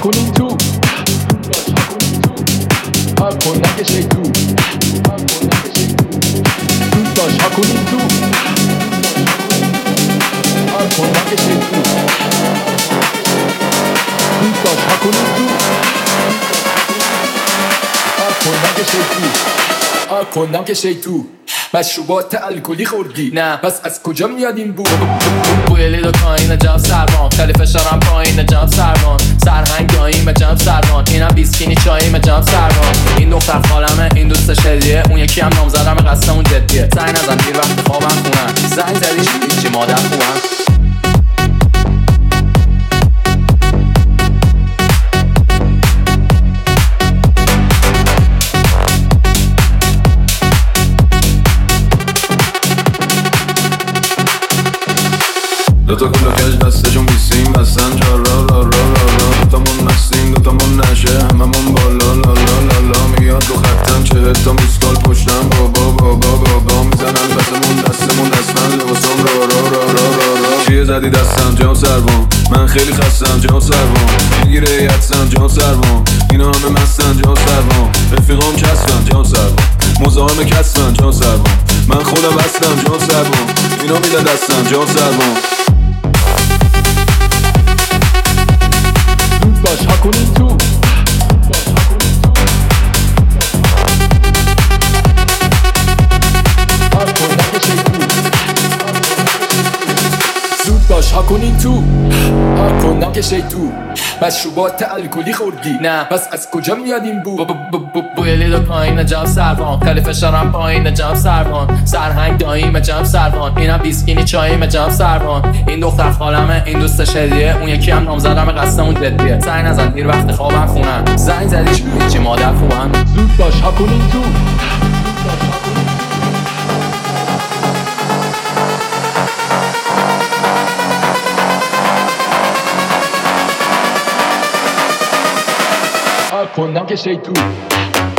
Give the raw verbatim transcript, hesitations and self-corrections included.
کنین تو هر کن نکشه تو دوست داشت ها کنین تو هر کن نکشه تو دوست داشت ها کنین تو هر کن نکشه تو هر کن نکشه تو مشروبات الکلی خوردی نه پس از کجا میاد این بو بوی لیدو کاین جام سربان خیلی فشارم پایین جام سربان سرهنگ داییم جام سربان اینم بیسکینی چاییم جام سربان این دختر خالمه این دوستش هدیه اون یکی هم نامزدم قصدمون جدیه زنگ نزن دیر وقت خوابم خونم زنگ زدیش هیچی مادر خوبم دوتا کلا کج دستشون بیسیم بستن جا را را را را را دوتامون نستیم دوتامون نشه هممون بالا لا لا لا لا میاد دو خطم چه تا میسکال پشتم بابا بابا بابا میزنن بسمون دستمون دستمن لباسم را را را را را را چیه زدی دستم جام سربان من خیلی خستم جام سربان میگیره یدسم جام سربان اینا همه مستن جام سربان رفیقام کسبن جام سربان مزاحم کسبن جام سربان من خودم هستم جام سربان اینا میدن دستم جام سربان باش ها کنین تو هر کن نکشه تو زود باش ها کنین تو هر کن نکشه تو مشروبات الکلی خوردی نه پس از کجا میاد این بو بوی لیدو کاین جام سربان خیلی فشارم پایین جام سربان سرهنگ داییم جام سربان اینم بیسکینی چاییم جام سربان این دختر خالمه این دوستش هدیه اون یکی هم نامزدم قصدمون جدیه زنگ نزن دیر وقت خوابم خونم زنگ زدیش هیچی مادر خوبم زود باش ها کنین تو هر کن نکشه تو